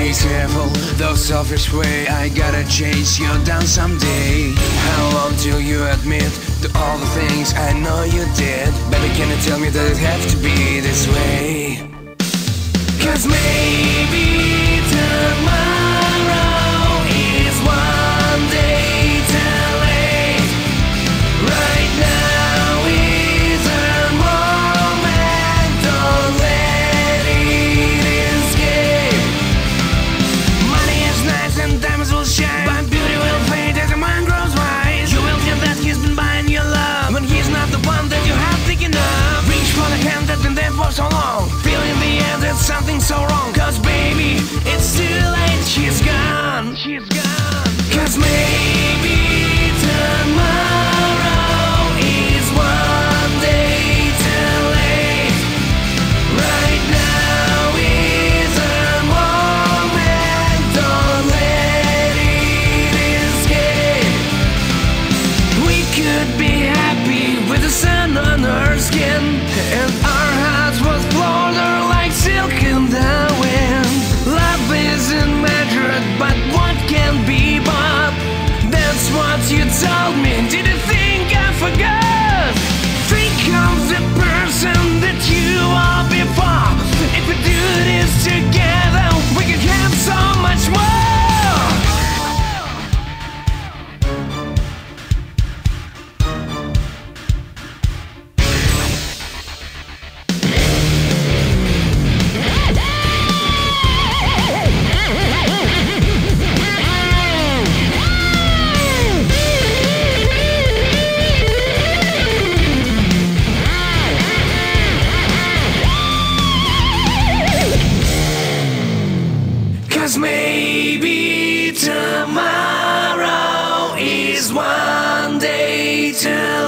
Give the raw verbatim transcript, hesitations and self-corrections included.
be careful, though selfish way. I gotta chase you down someday. How long till you admit to all the things I know you did? Baby, can you tell me that it have to be this way? Cause maybe tomorrow is one day too late. Right now is our moment, don't let it escape. Money is nice and diamonds will shine, but beauty will fade as the mind grows wise. You will feel that he's been buying your love when he's not the one that you have taken up. Reach for the hand that's been there for so long, feeling the end that something's so wrong. Cause baby, it's too late, she's gone, she's gone. Cause maybe tomorrow is one day too late. Right now is our moment, don't let it escape. We could be happy with the sun on our skin, and our hearts will float like silk in the wind. Love isn't measured, but what can be bought? That's what you told me. Did you think I forgot? Think of the person that you are before. If we do this together, we could have so much more. Cause maybe tomorrow is one day too